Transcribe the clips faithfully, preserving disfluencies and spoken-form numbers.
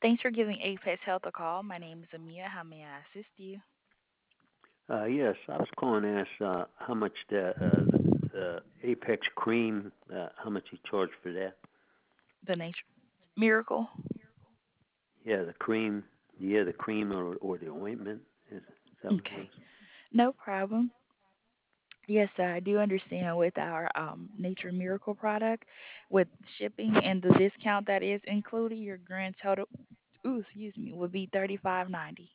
Thanks for giving Apex Health a call. My name is Amia. How may I assist you? Uh, yes, I was calling to ask uh, how much the, uh, the Apex cream, uh, how much you charge for that? The Nature Miracle? Yeah, the cream. Yeah, the cream or or the ointment. Is, is that what it Okay, is? no problem. Yes, sir, I do understand with our um, Nature Miracle product, with shipping and the discount that is included, your grand total, ooh, excuse me, would be thirty-five ninety.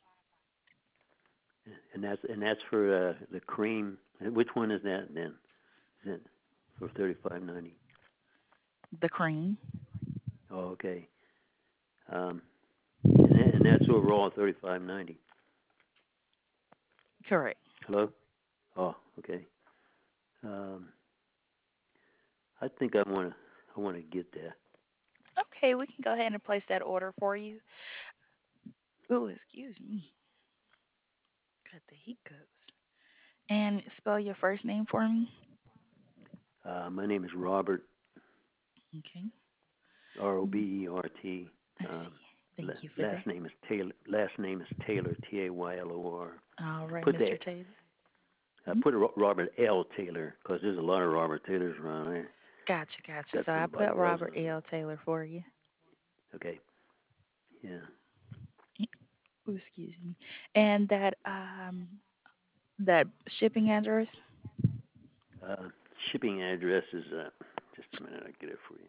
And that's and that's for uh, the cream. Which one is that then? Is it for thirty five ninety? The cream, Oh, okay. Um, and that, and that's overall thirty five ninety. correct. Hello. Oh, okay. Um, I think I wanna I wanna get that. Okay, we can go ahead and place that order for you. Ooh, excuse me, got the hiccups. And spell your first name for me. Uh, my name is Robert. Okay, R O B mm, E R T. I Um, see. Thank you for that. last name is Taylor. Last name is Taylor. T A Y L O R. All I right, put the mister Taylor. I Mhm. put a Ro- Robert L. Taylor because there's a lot of Robert Taylors around there. Gotcha, gotcha. Got So I about put a Robert dozen of them. L. Taylor for you. Okay. Yeah. Ooh, excuse me. And that um that shipping address. Uh, shipping address is uh, just a minute. I get it for you.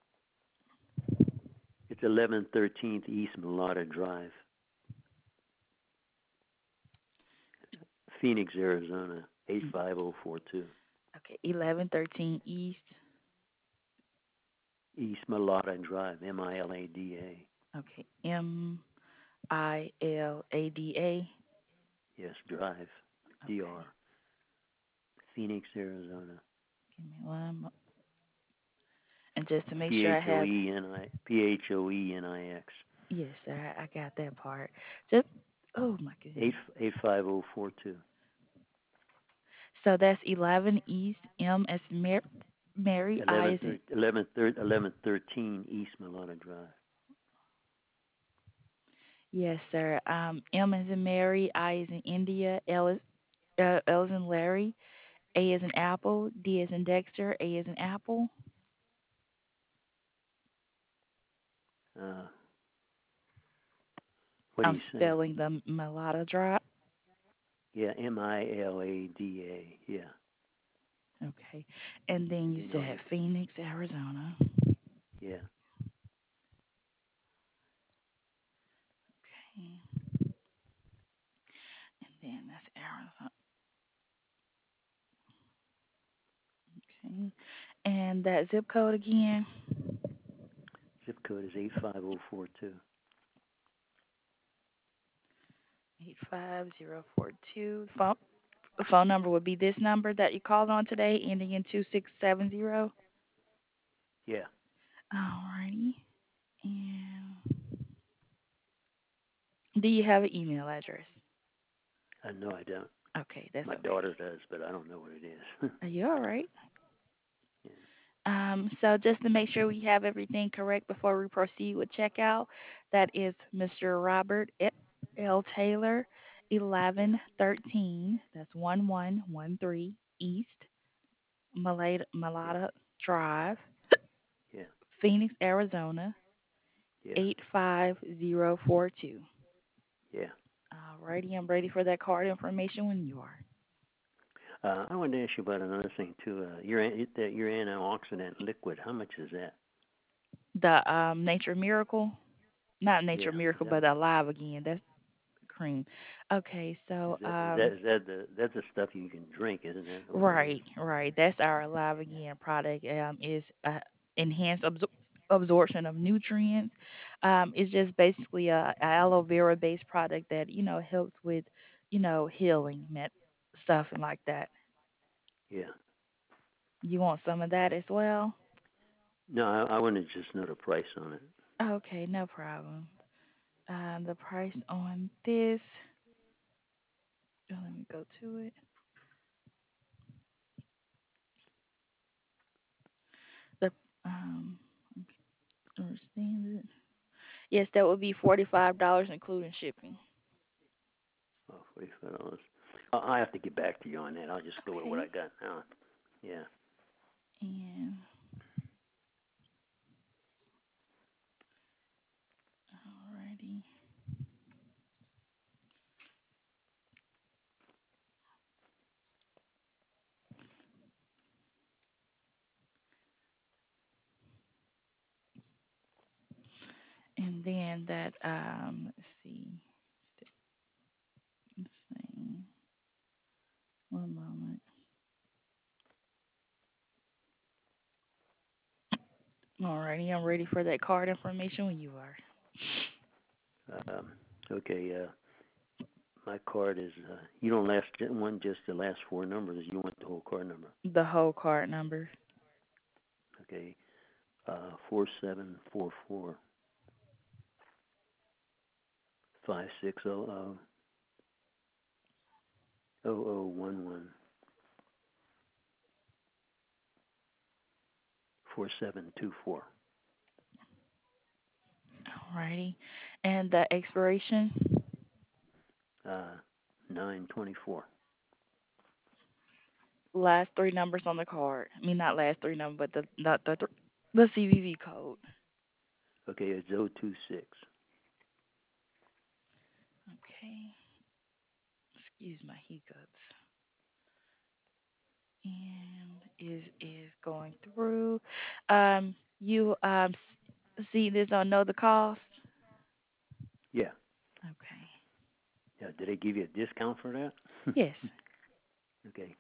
It's eleven thirteenth East Mulata Drive, Phoenix, Arizona eight Mm, five zero four two. okay, eleven thirteen East. East Mulata Drive. M I L A D A. Okay, M I L A D A. Yes. Drive. D R. Okay, Phoenix, Arizona. give me one. Mo- and just to make P sure I H O have, E N I P H O E N I X. yes, sir, I, I got that part. Just, oh my Eight goodness. eight five zero four two. So that's eleven East M as Mar- Mary I Eleven is in, eleven eleven thirteen East Milana Drive. yes, sir. Um, M is in Mary, I is in India, L is uh, L is in Larry, A is in Apple, D is in Dexter, A is in Apple. Uh, what are I'm you saying? spelling the Mulata drop. Yeah, M I L A D A. Yeah. Okay. And then you You know said you. Phoenix, Arizona. Yeah. Okay. And then that's Arizona. Okay. And that zip code again, Zip code is eight five zero four two. eight five zero four two. Phone, the phone number would be this number that you called on today, ending in two six seven zero. Yeah. Alrighty. And do you have an email address? Uh, no, I don't. Okay, that's My okay. daughter does, but I don't know what it is. Are you all right? Yeah. Um, so just to make sure we have everything correct before we proceed with checkout, that is mister Robert E- L. Taylor, Yeah. eleven thirteen. That's one one one three East Malata, Yeah. Malata Drive, Yeah. Phoenix, Arizona, Yeah. eight five zero four two. Yeah. Alrighty, I'm ready for that card information when you are. Uh, I wanted to ask you about another thing too. Uh, your an- that your antioxidant liquid. How much is that? The um, Nature Miracle, not Nature Yeah. Is Miracle, that but Alive Again. That's cream. Okay, is so that is that um, is that the that's the stuff you can drink, isn't that what that is? right, right. That's our Alive Again product. Um, is uh, enhanced absor- absorption of nutrients. Um, it's just basically a, a aloe vera based product that you know helps with, you know, healing met stuff and like that. Yeah. You want some of that as well? No, I, I want to just know the price on it. Okay, no problem. Um, the price on this. Oh, let me go to it. The um, understand it. Yes, that would be forty-five dollars including shipping. Oh, forty-five dollars. I I have to get back to you on that. I'll just go with what Okay. I got now. Yeah. And alrighty. And then that um let's see. Let's see. One moment. Alrighty, I'm ready for that card information when you are. Um, okay. Uh, my card is. Uh, you don't last one just the last four numbers. You want the whole card number. The whole card number. Okay. Uh, four seven four four five six zero zero zero zero one one four seven two four. Alrighty. And the expiration. Uh, nine twenty four. Last three numbers on the card. I mean, not last three numbers, but the not the th- the C V V code. Okay, it's zero two six. Okay. Excuse my hiccups. And is is going through. Um, you um s- see this on know the cost. Yeah. Okay. Yeah. Did they give you a discount for that? Yes. Okay.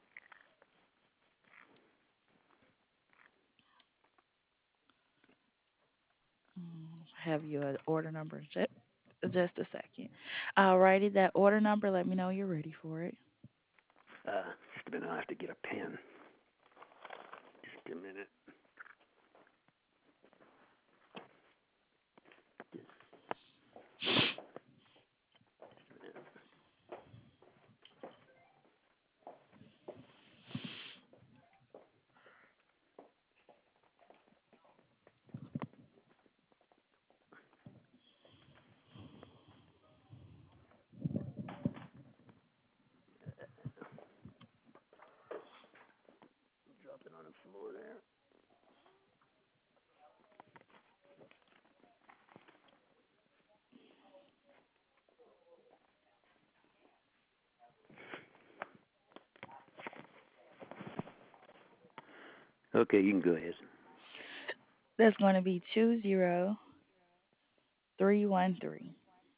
Mm, have your order number in just just a second. Alrighty, that order number. Let me know you're ready for it. Uh, just a minute. I have to get a pen. Just a minute. Just a minute. Drop it on the floor there. Okay, you can go ahead. That's going to be two zero three one three.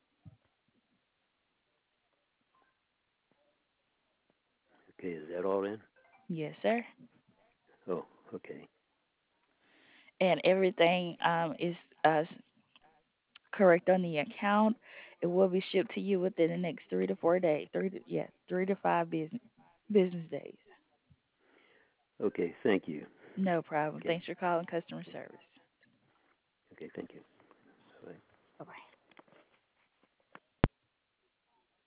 Okay, is that all then? Yes, sir. Oh, okay. And everything um is uh correct on the account. It will be shipped to you within the next three to four days. Three to yeah, three to five business business days. Okay, thank you. No problem. Okay, Thanks for calling customer service. okay, thank you. Bye. Bye bye.